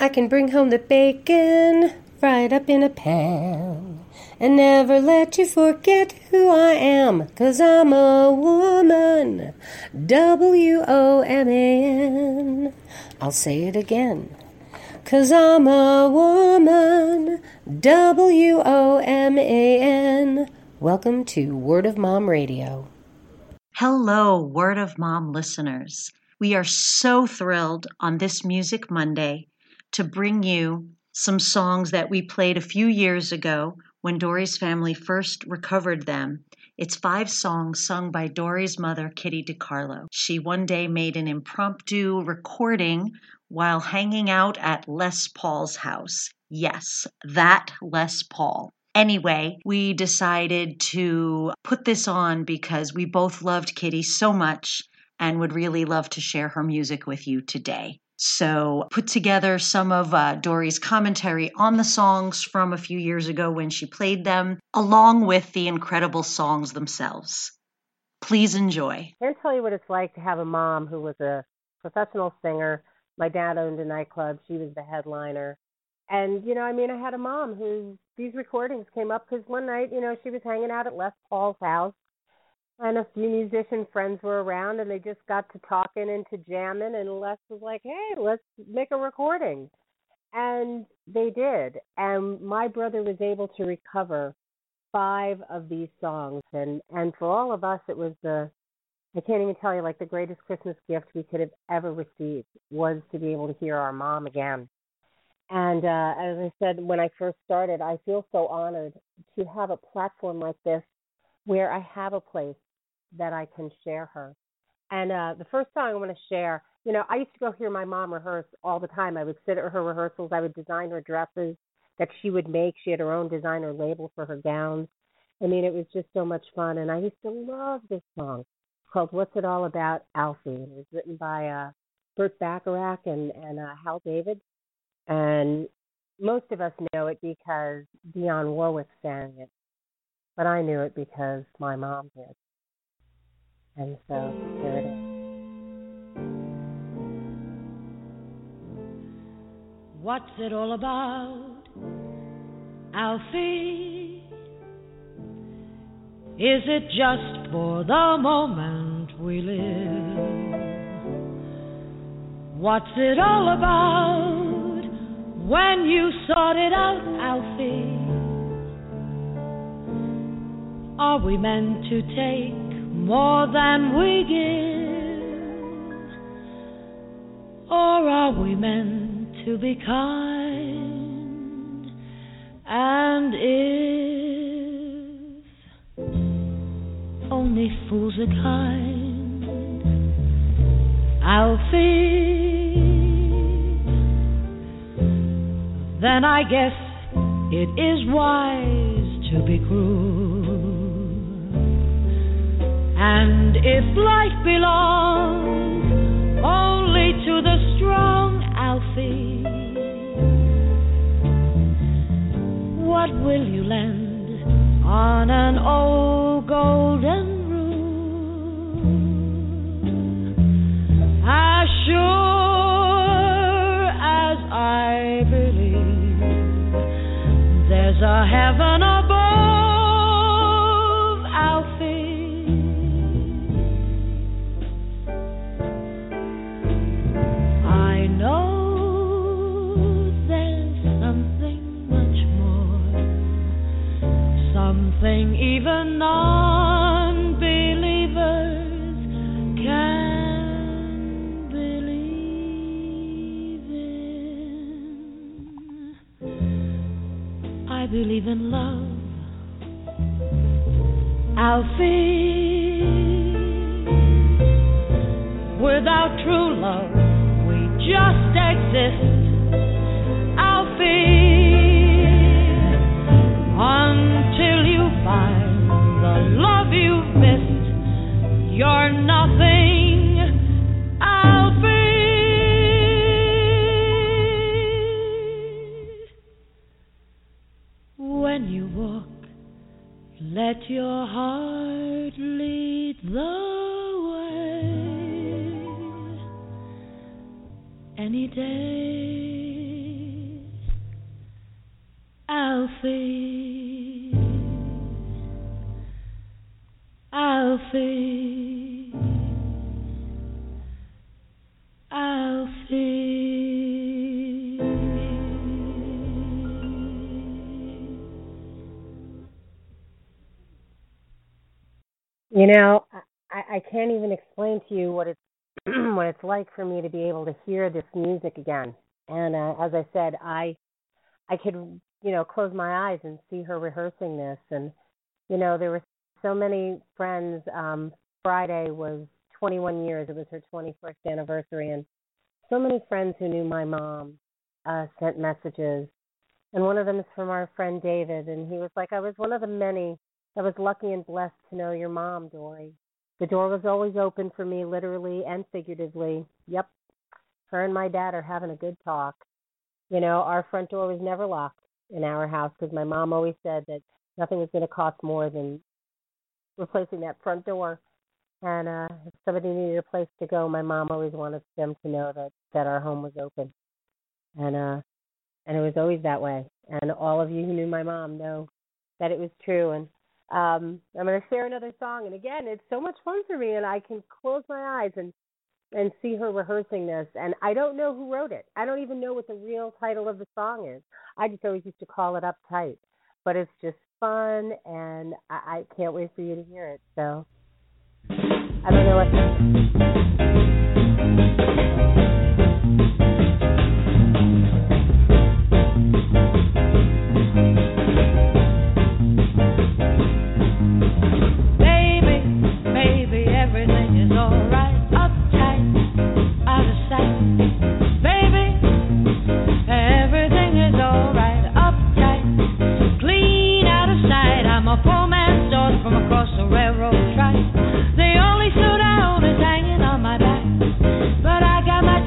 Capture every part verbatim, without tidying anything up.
I can bring home the bacon, fried up in a pan, and never let you forget who I am, 'cause I'm a woman, W O M A N. I'll say it again. 'Cause I'm a woman, W O M A N. Welcome to Word of Mom Radio. Hello, Word of Mom listeners. We are so thrilled on this Music Monday to bring you some songs that we played a few years ago when Dory's family first recovered them. It's five songs sung by Dory's mother, Kitty DeCarlo. She one day made an impromptu recording while hanging out at Les Paul's house. Yes, that Les Paul. Anyway, we decided to put this on because we both loved Kitty so much and would really love to share her music with you today. So put together some of uh, Dory's commentary on the songs from a few years ago when she played them, along with the incredible songs themselves. Please enjoy. I can't tell you what it's like to have a mom who was a professional singer. My dad owned a nightclub. She was the headliner. And, you know, I mean, I had a mom who these recordings came up because one night, you know, she was hanging out at Les Paul's house and a few musician friends were around and they just got to talking and to jamming. And Les was like, hey, let's make a recording. And they did. And my brother was able to recover five of these songs. And, and for all of us, it was the, I can't even tell you, like the greatest Christmas gift we could have ever received was to be able to hear our mom again. And uh, as I said, when I first started, I feel so honored to have a platform like this where I have a place that I can share her. And uh, the first song I want to share, you know, I used to go hear my mom rehearse all the time. I would sit at her rehearsals. I would design her dresses that she would make. She had her own designer label for her gowns. I mean, it was just so much fun. And I used to love this song called What's It All About, Alfie. It was written by uh, Burt Bacharach and, and uh, Hal David. And most of us know it because Dionne Warwick sang it. But I knew it because my mom did. And so here it is. What's it all about, Alfie? Is it just for the moment we live? What's it all about? When you sort it out, Alfie, are we meant to take more than we give? Or are we meant to be kind? And if only fools are kind, Alfie, then I guess it is wise to be cruel. And if life belongs only to the strong, Alfie, what will you lend on an old golden rule? As sure as I believe there's a heaven above, Alfie, I know there's something much more, something even non-believers can believe in. I believe in love, Alfie. Without true love, we just exist, Alfie. Until you find the love you've missed, you're nothing, Alfie. When you walk, let your heart lead the way. Any day Alfie, Alfie, Alfie. You know, I, I can't even explain to you what it's what it's like for me to be able to hear this music again. And uh, as I said, I I could, you know, close my eyes and see her rehearsing this. And, you know, there were so many friends. Um, Friday was twenty-one years. It was her twenty-first anniversary. And so many friends who knew my mom uh, sent messages. And one of them is from our friend David. And he was like, I was one of the many that was lucky and blessed to know your mom, Dory. The door was always open for me, literally and figuratively. Yep, her and my dad are having a good talk. You know, our front door was never locked in our house because my mom always said that nothing was going to cost more than replacing that front door. And uh, if somebody needed a place to go, my mom always wanted them to know that, that our home was open. And uh, and it was always that way. And all of you who knew my mom know that it was true. And Um, I'm going to share another song, and again, it's so much fun for me, and I can close my eyes and, and see her rehearsing this, and I don't know who wrote it. I don't even know what the real title of the song is. I just always used to call it Uptight, but it's just fun, and I, I can't wait for you to hear it, so I don't know what railroad track. The only suit I own is hanging on my back, but I got my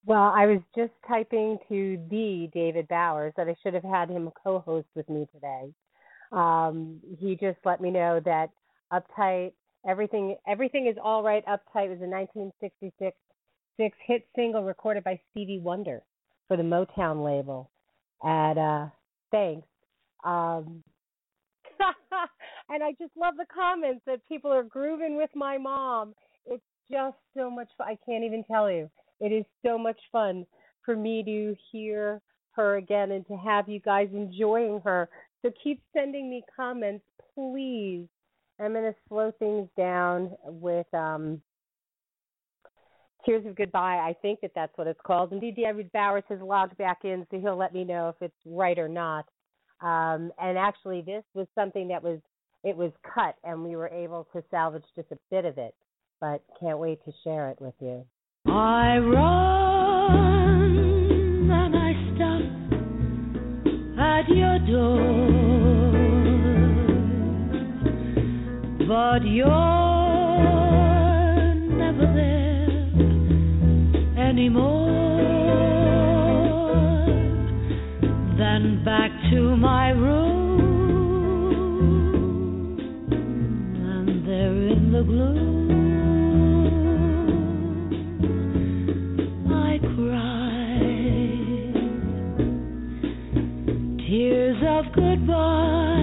Well, I was just typing to the David Bowers that I should have had him co-host with me today. Um, he just let me know that Uptight, everything, everything is all right. Uptight was a nineteen sixty-six six hit single recorded by Stevie Wonder for the Motown label. And uh, thanks. Um, and I just love the comments that people are grooving with my mom. It's just so much fun. I can't even tell you. It is so much fun for me to hear her again and to have you guys enjoying her. So keep sending me comments, please. I'm going to slow things down with um, Tears of Goodbye. I think that that's what it's called. Indeed, David Bowers has logged back in, so he'll let me know if it's right or not. Um, and actually, this was something that was, it was cut, and we were able to salvage just a bit of it. But can't wait to share it with you. I run and I stop at your door, but you're never there anymore. Then back to my room, and there in the gloom tears of goodbye.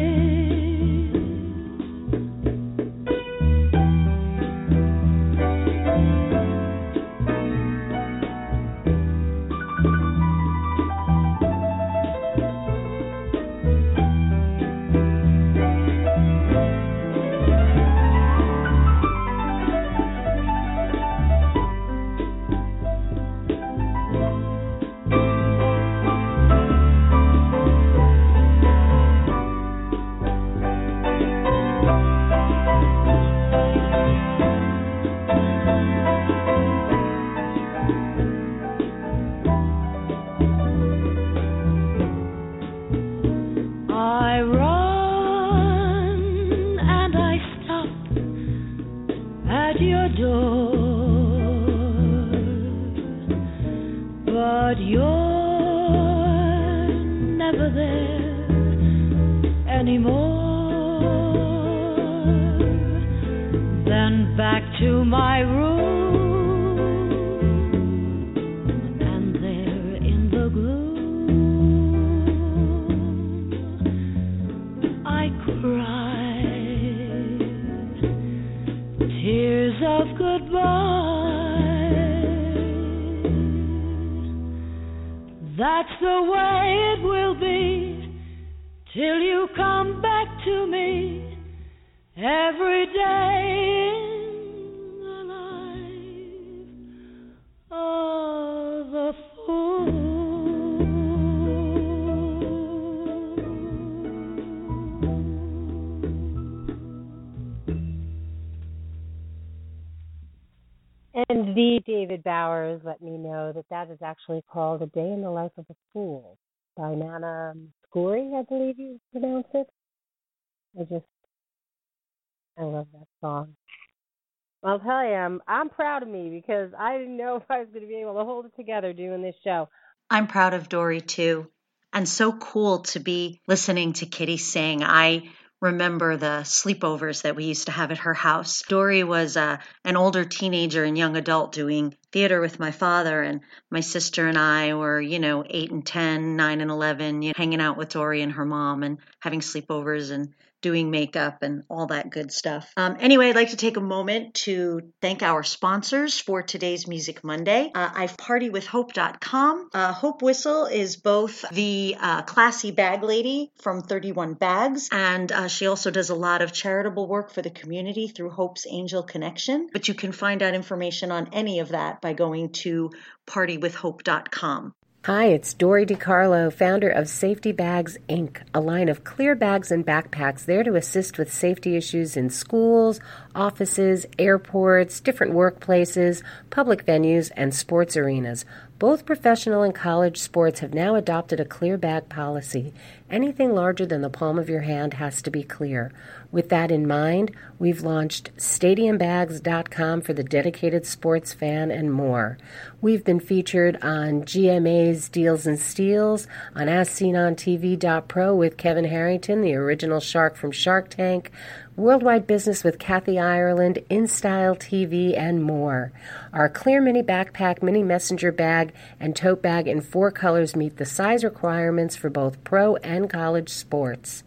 And the David Bowers let me know that that is actually called A Day in the Life of a Fool by Nana Mouskouri, I believe you pronounce it. I just, I love that song. I'll tell you, I'm, I'm proud of me because I didn't know if I was going to be able to hold it together doing this show. I'm proud of Dory, too. And so cool to be listening to Kitty sing. I remember the sleepovers that we used to have at her house. Dory was uh, an older teenager and young adult doing theater with my father, and my sister and I were, you know, eight and ten, nine and eleven, you know, hanging out with Dory and her mom and having sleepovers and doing makeup and all that good stuff. Um, anyway, I'd like to take a moment to thank our sponsors for today's Music Monday. Uh, I've party with hope dot com. Uh, Hope Whistle is both the uh, classy bag lady from thirty-one Bags, and uh, she also does a lot of charitable work for the community through Hope's Angel Connection. But you can find out information on any of that by going to party with hope dot com. Hi, it's Dory DiCarlo, founder of Safety Bags, Incorporated, a line of clear bags and backpacks there to assist with safety issues in schools, offices, airports, different workplaces, public venues, and sports arenas. Both professional and college sports have now adopted a clear bag policy. Anything larger than the palm of your hand has to be clear. With that in mind, we've launched stadium bags dot com for the dedicated sports fan and more. We've been featured on G M A's Deals and Steals, on As Seen on T V dot pro with Kevin Harrington, the original shark from Shark Tank, Worldwide Business with Kathy Ireland, InStyle T V, and more. Our Clear Mini Backpack, Mini Messenger Bag, and Tote Bag in four colors meet the size requirements for both pro and college sports.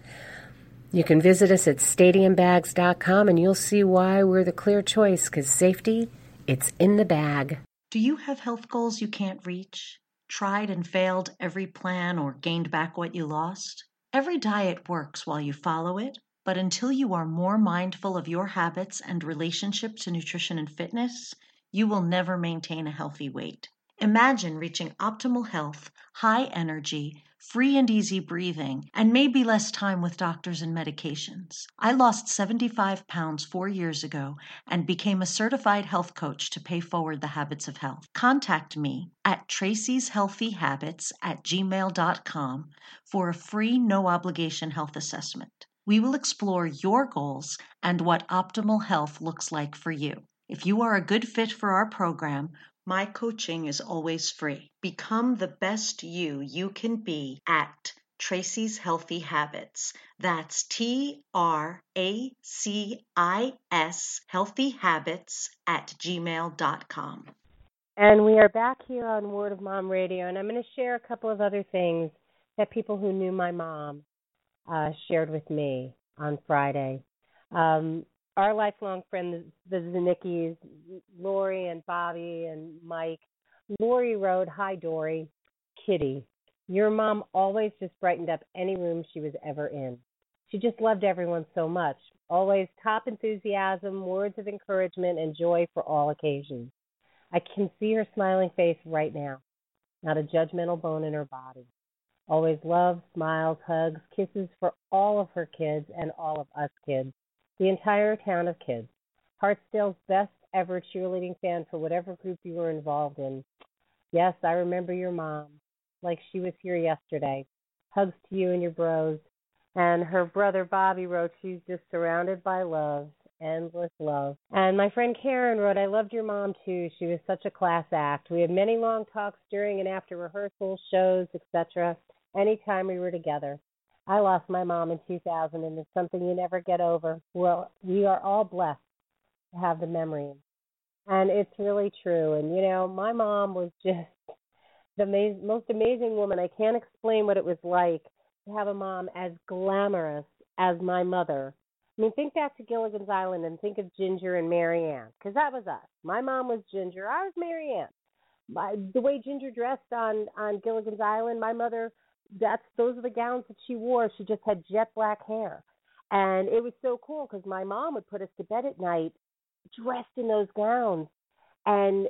You can visit us at stadium bags dot com and you'll see why we're the clear choice, because safety, it's in the bag. Do you have health goals you can't reach? Tried and failed every plan or gained back what you lost? Every diet works while you follow it, but until you are more mindful of your habits and relationship to nutrition and fitness, you will never maintain a healthy weight. Imagine reaching optimal health, high energy, free and easy breathing, and maybe less time with doctors and medications. I lost seventy-five pounds four years ago and became a certified health coach to pay forward the habits of health. Contact me at tracys healthy habits at gmail dot com for a free, no-obligation health assessment. We will explore your goals and what optimal health looks like for you. If you are a good fit for our program, my coaching is always free. Become the best you you can be at Tracys Healthy Habits. That's T R A C I S Healthy Habits at gmail dot com. And we are back here on Word of Mom Radio, and I'm going to share a couple of other things that people who knew my mom uh, shared with me on Friday. Um, Our lifelong friends, the Zanickis, Lori and Bobby and Mike. Lori wrote, "Hi, Dory. Kitty, your mom always just brightened up any room she was ever in. She just loved everyone so much. Always top enthusiasm, words of encouragement, and joy for all occasions. I can see her smiling face right now. Not a judgmental bone in her body. Always love, smiles, hugs, kisses for all of her kids and all of us kids. The entire town of kids. Hartsdale's best ever cheerleading fan for whatever group you were involved in. Yes, I remember your mom, like she was here yesterday. Hugs to you and your bros." And her brother Bobby wrote, "She's just surrounded by love, endless love." And my friend Karen wrote, "I loved your mom too. She was such a class act. We had many long talks during and after rehearsals, shows, et cetera, anytime we were together. I lost my mom in two thousand, and it's something you never get over. Well, we are all blessed to have the memory." And it's really true. And, you know, my mom was just the ama- most amazing woman. I can't explain what it was like to have a mom as glamorous as my mother. I mean, think back to Gilligan's Island and think of Ginger and Mary Ann, because that was us. My mom was Ginger. I was Mary Ann. My, the way Ginger dressed on, on Gilligan's Island, my mother... That's those are the gowns that she wore. She just had jet black hair, and it was so cool because my mom would put us to bed at night dressed in those gowns and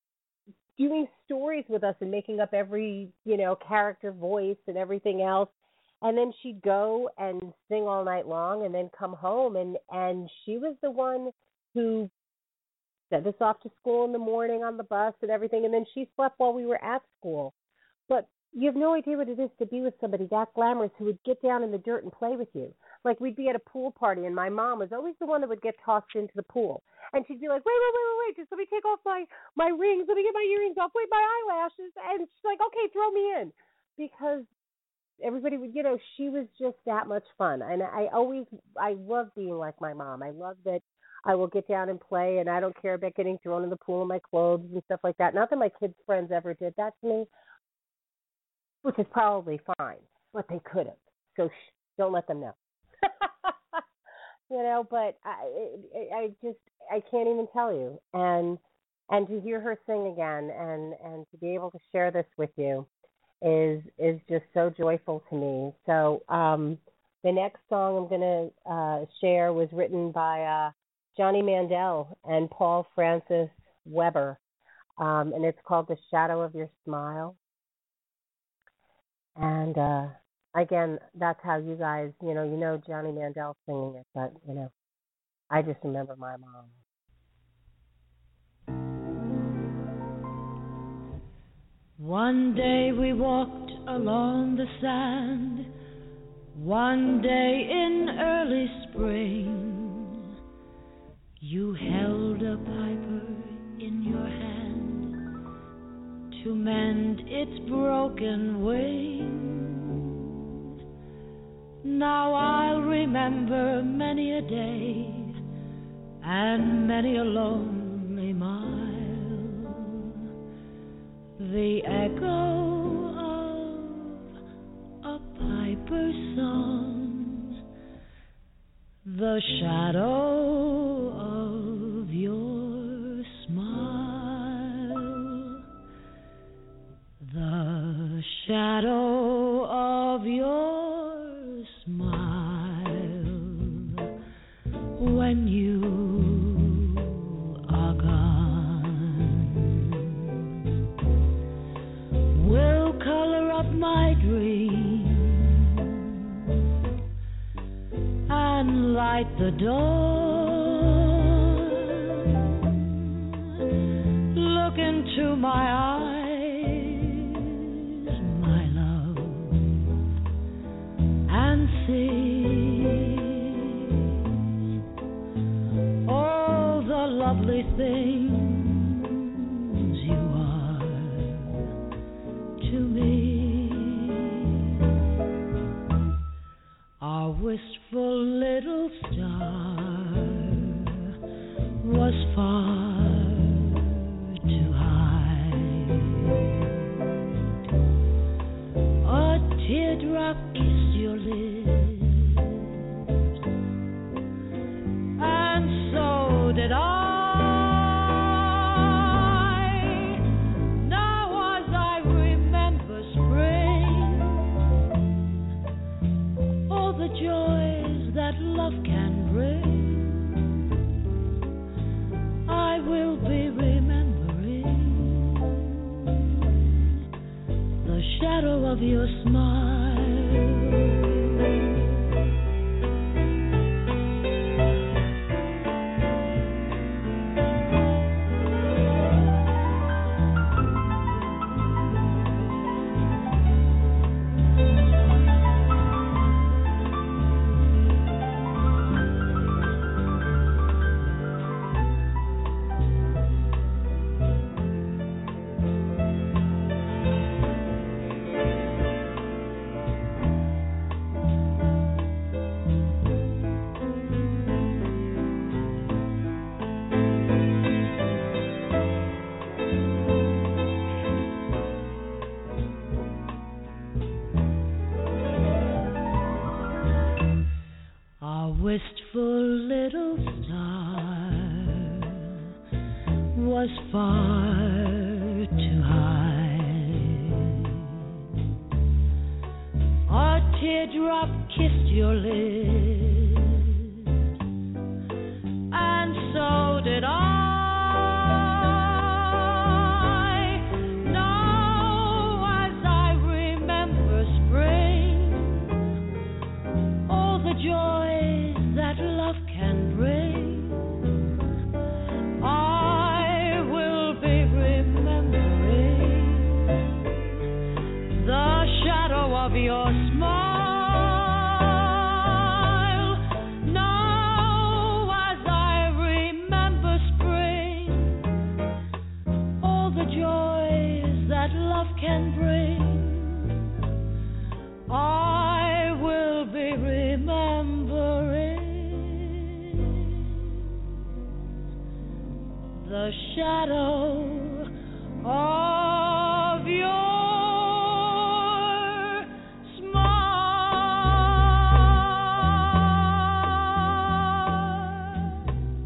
doing stories with us and making up every you know character voice and everything else. And then she'd go and sing all night long, and then come home and and she was the one who sent us off to school in the morning on the bus and everything. And then she slept while we were at school, but you have no idea what it is to be with somebody that glamorous who would get down in the dirt and play with you. Like, we'd be at a pool party, and my mom was always the one that would get tossed into the pool. And she'd be like, wait, wait, wait, wait, wait, just let me take off my, my rings. Let me get my earrings off. Wait, my eyelashes. And she's like, okay, throw me in. Because everybody would, you know, she was just that much fun. And I always, I love being like my mom. I love that I will get down and play, and I don't care about getting thrown in the pool in my clothes and stuff like that. Not that my kids' friends ever did that to me, which is probably fine, but they could have. So sh- don't let them know. you know, but I, I just, I can't even tell you. And and to hear her sing again and, and to be able to share this with you is is just so joyful to me. So um, the next song I'm going to uh, share was written by uh, Johnny Mandel and Paul Francis Weber, um, and it's called "The Shadow of Your Smile." And uh, again, that's how you guys, you know, you know Johnny Mandel singing it, but, you know, I just remember my mom. One day we walked along the sand, one day in early spring. You held a piper in your hand to mend its broken wing. Now I'll remember many a day and many a lonely mile, the echo of a piper's song, the shadow of your smile, the shadow of your smile when you are gone will color up my dream and light the dawn. Look into my eyes, my love, and see all the lovely things you are to me. Our wistful little star was far too high. A teardrop kissed your lips, and so did I. Joys that love can bring, I will be remembering the shadow of your smile. Wistful little star was far too high. A teardrop kissed your lips, and so did I. Now as I remember spring, all the joy that love can bring, I will be remembering the shadow of your smile. Now as I remember spring, all the joys that love can bring, I will be remembering the shadow of your smile.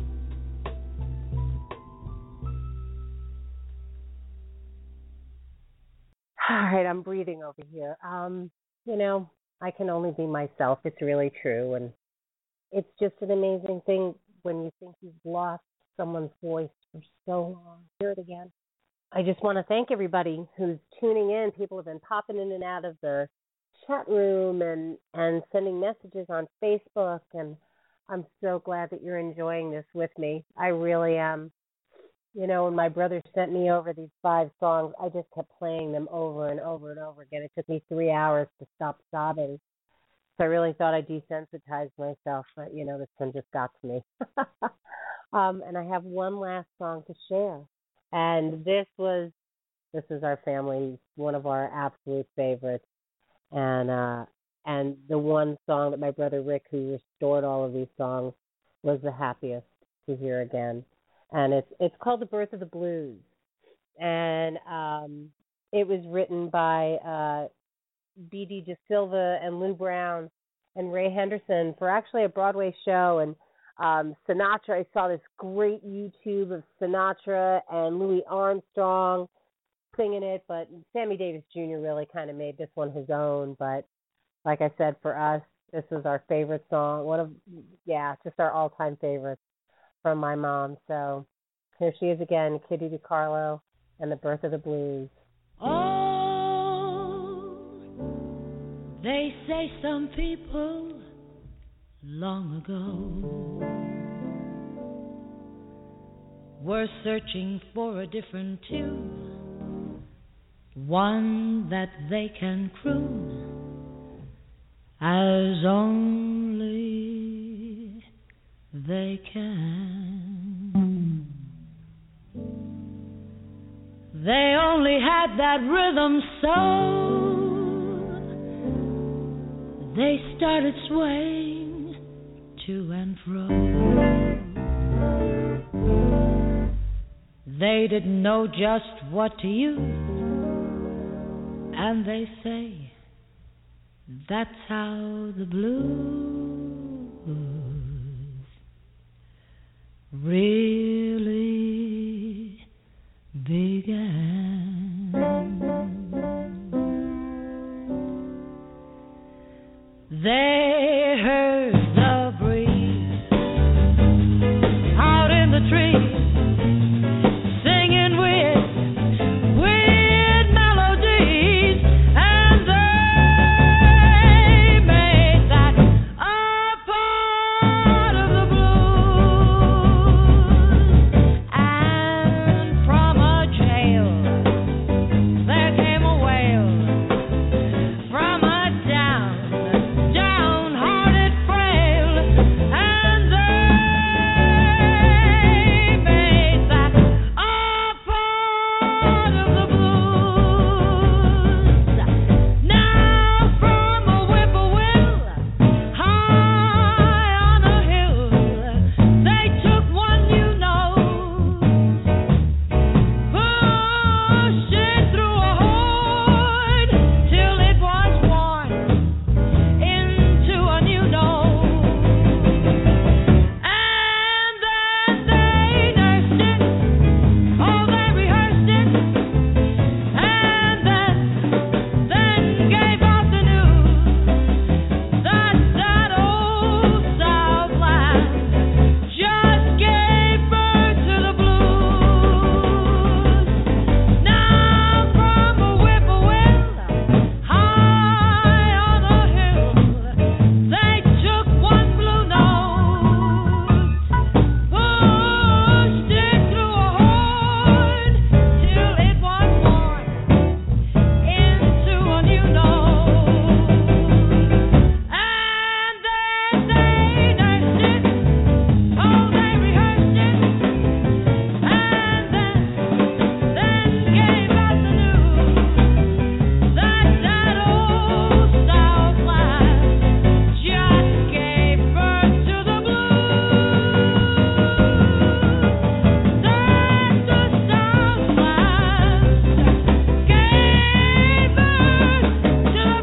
All right, I'm breathing over here. Um, you know, I can only be myself. It's really true. And it's just an amazing thing when you think you've lost someone's voice for so long. Hear it again. I just want to thank everybody who's tuning in. People have been popping in and out of the chat room and, and sending messages on Facebook. And I'm so glad that you're enjoying this with me. I really am. You know, when my brother sent me over these five songs, I just kept playing them over and over and over again. It took me three hours to stop sobbing. So I really thought I desensitized myself, but, you know, this one just got to me. um, and I have one last song to share. And this was, this is our family, one of our absolute favorites. And, uh, and the one song that my brother Rick, who restored all of these songs, was the happiest to hear again. And it's it's called The Birth of the Blues. And um, it was written by uh, B D DeSilva and Lou Brown and Ray Henderson for actually a Broadway show. And um, Sinatra, I saw this great YouTube of Sinatra and Louis Armstrong singing it, but Sammy Davis Junior really kind of made this one his own. But like I said, for us, this was our favorite song. One of, yeah, just our all-time favorites from my mom. So here she is again, Kitty DiCarlo and The Birth of the Blues. Oh, they say some people long ago were searching for a different tune, one that they can croon as only they can. They only had that rhythm, so they started swaying to and fro. They didn't know just what to use, and they say that's how the blues really began. They heard the breeze out in the trees, singing with weird melodies, and they made that a part of the blues. And from a jail there came a wail, from a down, downhearted frail, and they made that a part of the blues. Now from a whippoorwill high on a hill, they took one new note, pushed it through a hoard till it was worn into a new note, and then they nursed it, oh they rehearsed it, and then, then gave out the news that that old Southland just gave birth to the blues. Now from a whippoorwill high on a hill, they took one blue note, pushed it through a hoard till it was worn into a new note, and then they nursed it, oh they rehearsed it, and then, then gave out the news that that old Southland just gave birth to the blues. That the Southland gave birth to the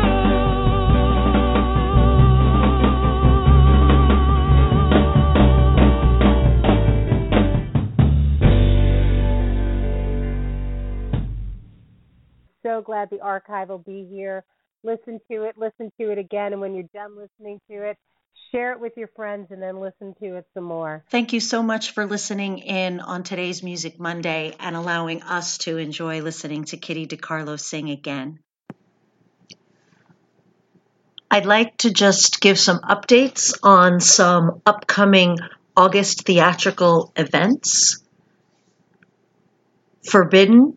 So glad the archive will be here. Listen to it, listen to it again, and when you're done listening to it, share it with your friends and then listen to it some more. Thank you so much for listening in on today's Music Monday and allowing us to enjoy listening to Kitty DiCarlo sing again. I'd like to just give some updates on some upcoming August theatrical events. Forbidden,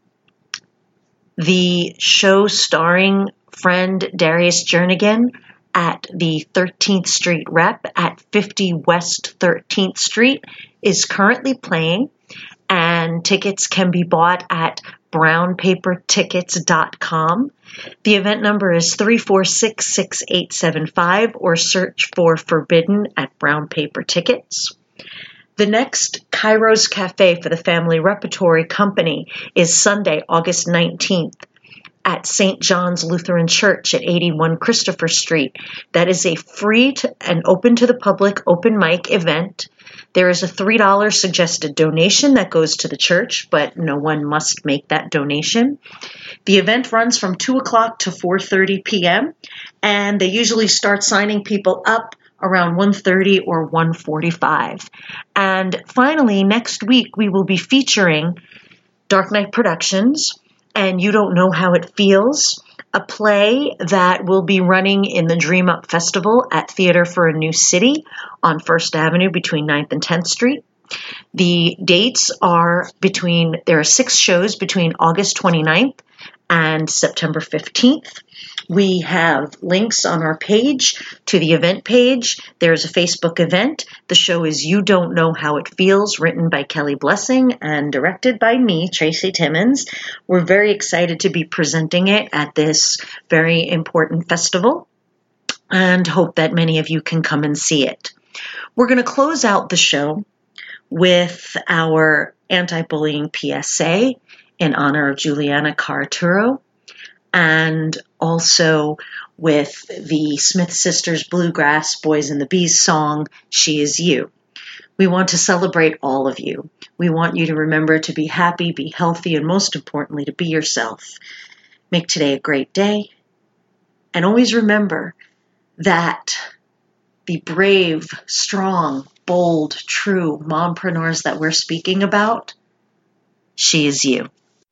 the show starring friend Darius Jernigan at the thirteenth Street Rep at fifty West thirteenth Street, is currently playing, and tickets can be bought at brown paper tickets dot com. The event number is three four six, six eight seven five, or search for Forbidden at Brown Paper Tickets. The next Kairos Cafe for the Family Repertory Company is Sunday, August nineteenth at Saint John's Lutheran Church at eighty-one Christopher Street. That is a free to, and open to the public open mic event. There is a three dollars suggested donation that goes to the church, but no one must make that donation. The event runs from two o'clock to four thirty p.m., and they usually start signing people up around one thirty or one forty-five. And finally, next week, we will be featuring Dark Knight Productions and You Don't Know How It Feels, a play that will be running in the Dream Up Festival at Theater for a New City on First Avenue between ninth and tenth Street. The dates are between, there are six shows between August twenty-ninth and September fifteenth. We have links on our page to the event page. There's a Facebook event. The show is You Don't Know How It Feels, written by Kelly Blessing and directed by me, Tracy Timmons. We're very excited to be presenting it at this very important festival and hope that many of you can come and see it. We're going to close out the show with our anti-bullying P S A in honor of Juliana Carturo, and also with the Smith Sisters Bluegrass Boys and the Bees song, She Is You. We want to celebrate all of you. We want you to remember to be happy, be healthy, and most importantly, to be yourself. Make today a great day. And always remember that the brave, strong, bold, true mompreneurs that we're speaking about, she is you.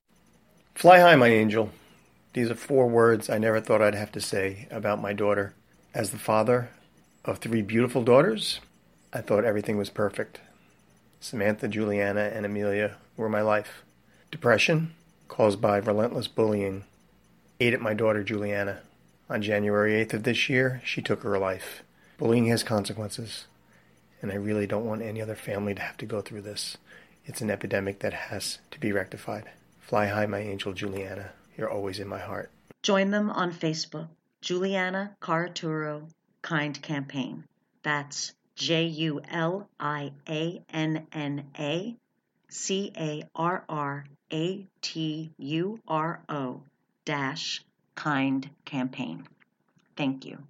Fly high, my angel. These are four words I never thought I'd have to say about my daughter. As the father of three beautiful daughters, I thought everything was perfect. Samantha, Juliana, and Amelia were my life. Depression, caused by relentless bullying, ate at my daughter Juliana. On January eighth of this year, she took her life. Bullying has consequences, and I really don't want any other family to have to go through this. It's an epidemic that has to be rectified. Fly high, my angel Juliana. You're always in my heart. Join them on Facebook, Juliana Carturo Kind Campaign. That's J U L I A N N A C A R R A T U R O dash Kind Campaign. Thank you.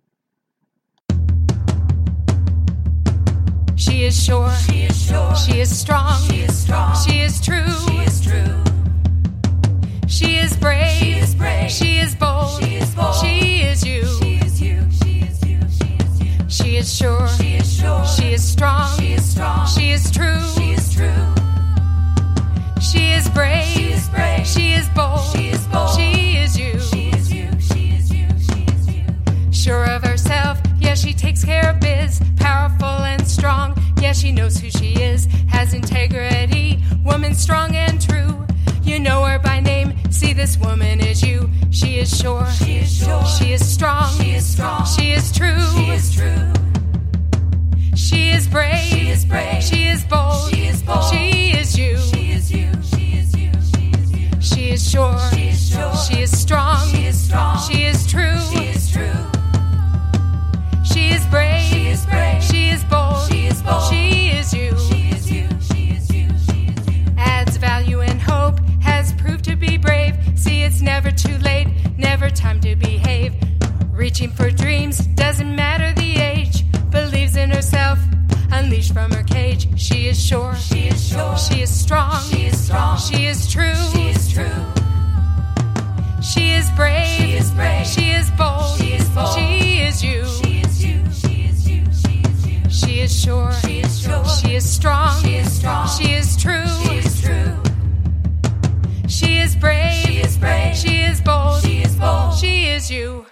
She is sure, she is sure, she is strong, she is strong, she is true, she is true. She is brave, she is brave, she is bold, she is bold, she is you, she is you, she is you, she is you. She is sure, she is sure, she is strong, she is strong, she is true, she is true. She is brave, she is brave, she is bold, she is bold, she is you, she is you, she is you, she is you. Sure of herself, yeah, she takes care of biz, powerful and strong, yeah, she knows who she is, has integrity, woman strong and true. You know her by name, see this woman is you. She is sure, she is sure, she is strong, she is strong, she is true, she is true. She is brave, she is brave, she is bold, she is bold, she is you, she is you, she is you, she is you. She is sure, she is sure, she is strong, she is strong, she is true, she is true. She is brave, she is brave, she is bold, she is bold, she is you, she is you, she is you, she is you. Adds value and hope, has proved to be brave. See, it's never too late, never time to behave. Reaching for dreams, doesn't matter the age. Believes in herself, unleashed from her cage. She is sure, she is sure, she is strong, she is strong, she is true, she is true. She is brave, she is brave, she is bold, she is bold, she is you, she is you, she is you, she is you. She is sure, she is sure, she is strong, she is strong, she is true, she is true. She is brave, she is brave, she is bold, she is bold, she is you.